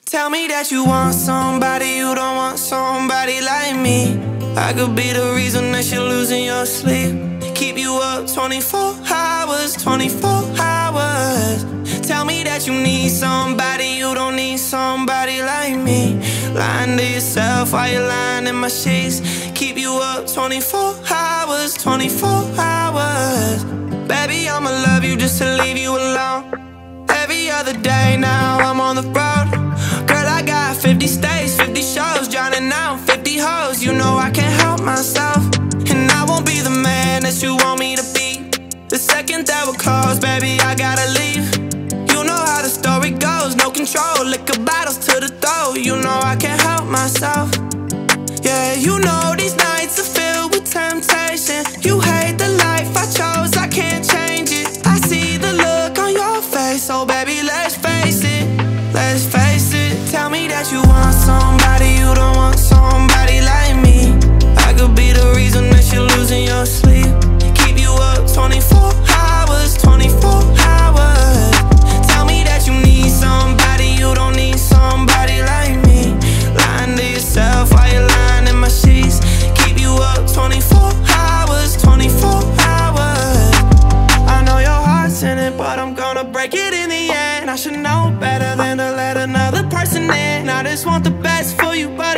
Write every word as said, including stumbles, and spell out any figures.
Tell me that you want somebody, you don't want somebody like me. I could be the reason that you're losing your sleep. Keep you up twenty-four hours, twenty-four hours. Tell me that you need somebody, you don't need somebody like me. Lying to yourself while you're lying in my sheets. Keep you up twenty-four hours, twenty-four hours. Baby, I'ma love you just to leave you alone. Every other day now I'm on the road. Girl, I got fifty states, fifty shows, drowning out fifty hoes. You know I can't help myself, and I won't be the man that you want me to be. The second that we're closed, baby, I gotta leave. You know how the story goes, no control, liquor bottles to the throat. You know I can't help myself. Yeah, you know these nights are filled with temptation. You hate the life I chose, I can't change it. I see the look on your face, so baby, let's face it, let's face it. Tell me that you want somebody, you don't want somebody like me. I could be the reason that you're losing your sleep. Keep you up twenty-four hours, twenty-four hours. Tell me that you need somebody, you don't need somebody like me. Lying to yourself while you're lying in my sheets. Keep you up twenty-four hours, twenty-four hours. I know your heart's in it, but I'm gonna break it in the end. I should know better than to let another person in. I just want the best for you, but